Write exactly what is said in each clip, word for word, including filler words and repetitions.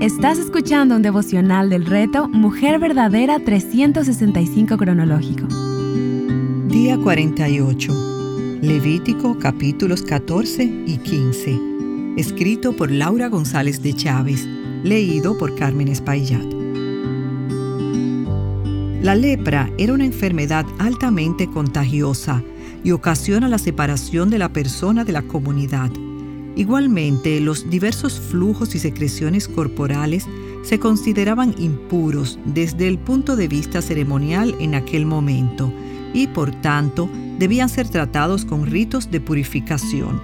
Estás escuchando un devocional del reto Mujer Verdadera trescientos sesenta y cinco cronológico. Día cuarenta y ocho. Levítico capítulos catorce y quince. Escrito por Laura González de Chávez. Leído por Carmen Espaillat. La lepra era una enfermedad altamente contagiosa y ocasiona la separación de la persona de la comunidad. Igualmente, los diversos flujos y secreciones corporales se consideraban impuros desde el punto de vista ceremonial en aquel momento y, por tanto, debían ser tratados con ritos de purificación.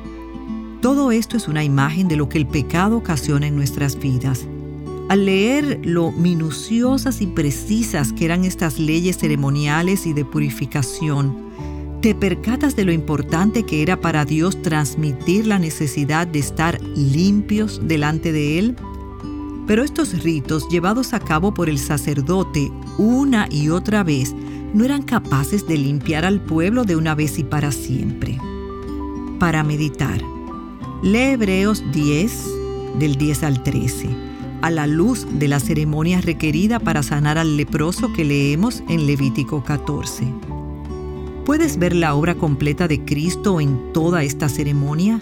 Todo esto es una imagen de lo que el pecado ocasiona en nuestras vidas. Al leer lo minuciosas y precisas que eran estas leyes ceremoniales y de purificación, ¿te percatas de lo importante que era para Dios transmitir la necesidad de estar limpios delante de Él? Pero estos ritos llevados a cabo por el sacerdote una y otra vez no eran capaces de limpiar al pueblo de una vez y para siempre. Para meditar, lee Hebreos diez, del diez al trece, a la luz de la ceremonia requerida para sanar al leproso que leemos en Levítico catorce. ¿Puedes ver la obra completa de Cristo en toda esta ceremonia?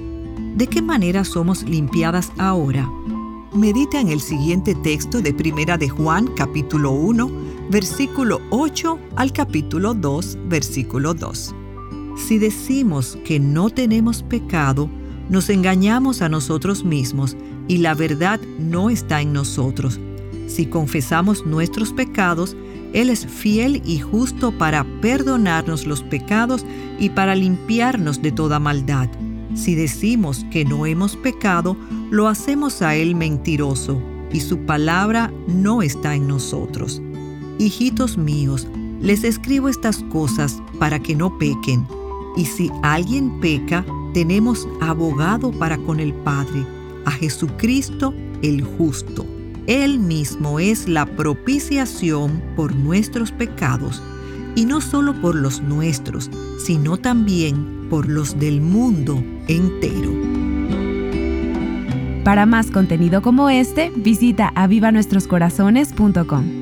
¿De qué manera somos limpiadas ahora? Medita en el siguiente texto de Primera de Juan, capítulo uno, versículo ocho al capítulo dos, versículo dos. Si decimos que no tenemos pecado, nos engañamos a nosotros mismos y la verdad no está en nosotros. Si confesamos nuestros pecados, Él es fiel y justo para perdonarnos los pecados y para limpiarnos de toda maldad. Si decimos que no hemos pecado, lo hacemos a Él mentiroso, y su palabra no está en nosotros. Hijitos míos, les escribo estas cosas para que no pequen. Y si alguien peca, tenemos abogado para con el Padre, a Jesucristo el justo. Él mismo es la propiciación por nuestros pecados, y no solo por los nuestros, sino también por los del mundo entero. Para más contenido como este, visita aviva nuestros corazones punto com.